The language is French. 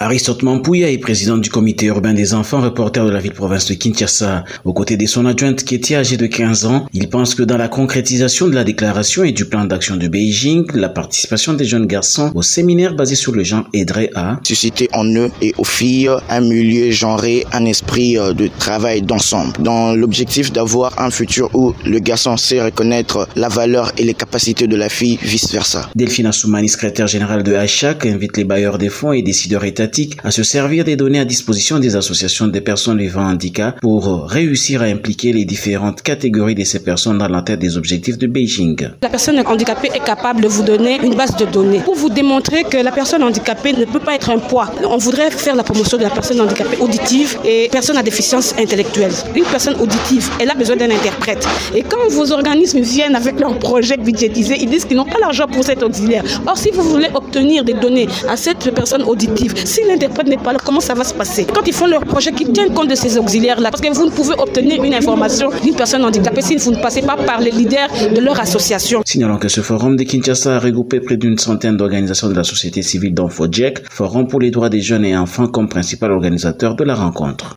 Aristote Mampouya est président du comité urbain des enfants reporters de la ville-province de Kinshasa. Aux côtés de son adjointe Kétia, âgée de 15 ans, il pense que dans la concrétisation de la déclaration et du plan d'action de Beijing, la participation des jeunes garçons au séminaire basé sur le genre aiderait à susciter en eux et aux filles un milieu genré, un esprit de travail d'ensemble, dans l'objectif d'avoir un futur où le garçon sait reconnaître la valeur et les capacités de la fille, vice-versa. Delphine Assoumani, secrétaire générale de HAC, invite les bailleurs des fonds et décideurs étatiques à se servir des données à disposition des associations des personnes vivant handicap pour réussir à impliquer les différentes catégories de ces personnes dans l'atteinte des objectifs de Beijing. La personne handicapée est capable de vous donner une base de données pour vous démontrer que la personne handicapée ne peut pas être un poids. On voudrait faire la promotion de la personne handicapée auditive et personne à déficience intellectuelle. Une personne auditive, elle a besoin d'un interprète. Et quand vos organismes viennent avec leur projet budgétisé, ils disent qu'ils n'ont pas l'argent pour cet auxiliaire. Or, si vous voulez obtenir des données à cette personne auditive, si l'interprète n'est pas là, comment ça va se passer? Quand ils font leur projet, qu'ils tiennent compte de ces auxiliaires-là, parce que vous ne pouvez obtenir une information d'une personne handicapée si vous ne passez pas par les leaders de leur association. Signalons que ce forum de Kinshasa a regroupé près d'une centaine d'organisations de la société civile dont FOJEC, Forum pour les droits des jeunes et enfants comme principal organisateur de la rencontre.